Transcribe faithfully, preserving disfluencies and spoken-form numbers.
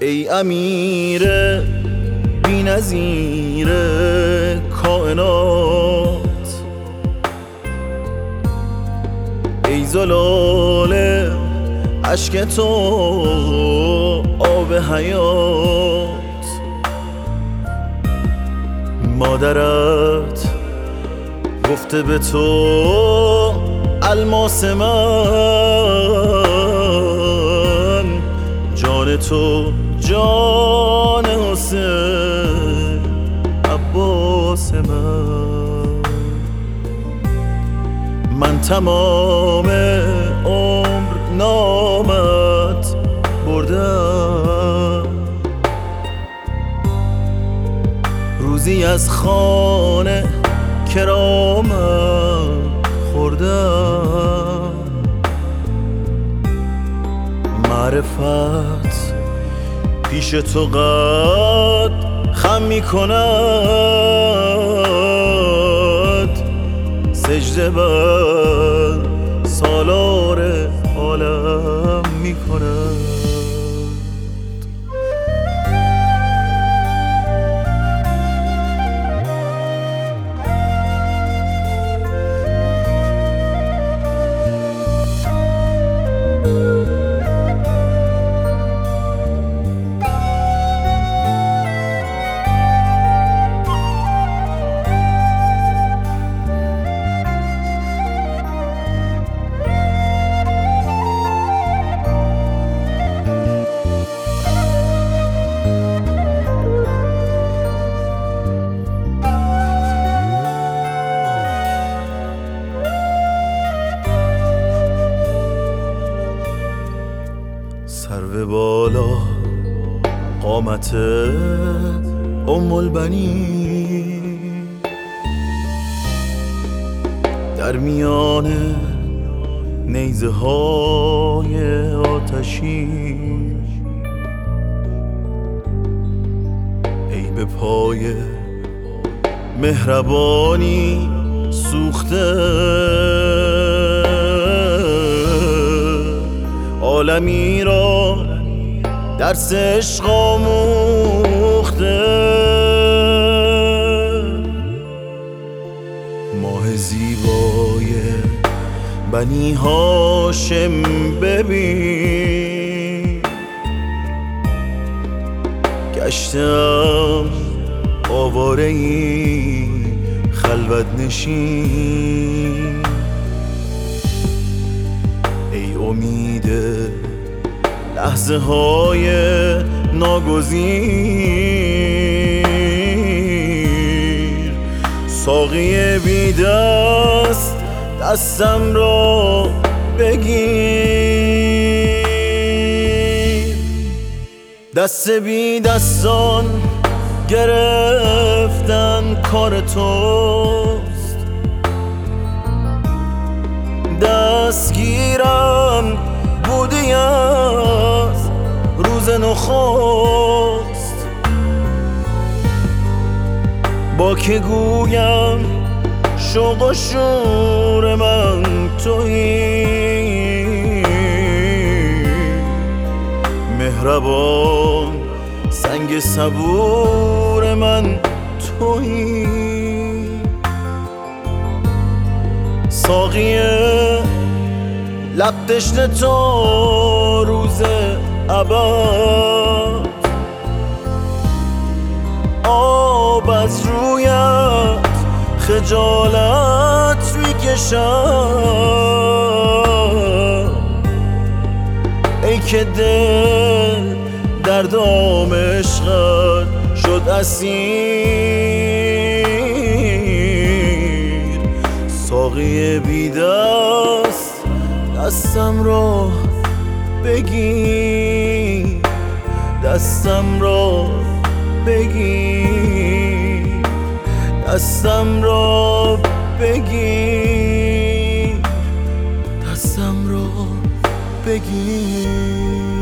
ای امیر بی‌نظیر کائنات، ای زلال اشک تو آب حیات، مادرت گفته به تو الماس من، جان تو جان حسین عباس من. من تمام عمر نامت بردم، روزی از خانه کرامت خوردم. معرفت پیش تو قد خم می کند، سجده بر سالار عالم می کند. سرو بالا قامت ام البنین، در میان نیزه های آتشین، ای به پای مهربانی سوخته، عالمی را درس عشق آموخته. ماه زیبای بنی هاشم ببین، گشتم آواره ای خلوت نشین، ای امید لحظه های ناگزیر، ساقی بی دست دستم را بگیر. دست بی دستان گرفتن کار توست، دستگیرم بودی از روز نخست. با که گویم شوق و شور من تویی، مهربان سنگ صبور من تویی. ساقی لب تشنه تو روز ابد، آب از رویت خجالت میکشم، ای که دل در دام عشقت شد اسیر. ساقی بی دست دستم را بگیر، دستم را بگیر، دستم را بگیر، دستم را بگیر.